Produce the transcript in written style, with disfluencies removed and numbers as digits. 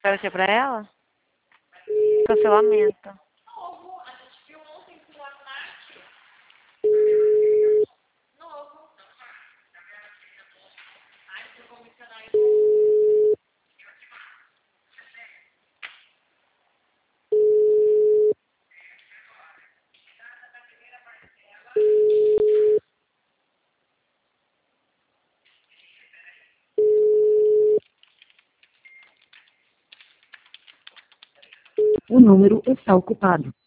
Vai ser pra ela? Cancelamento. O número está ocupado.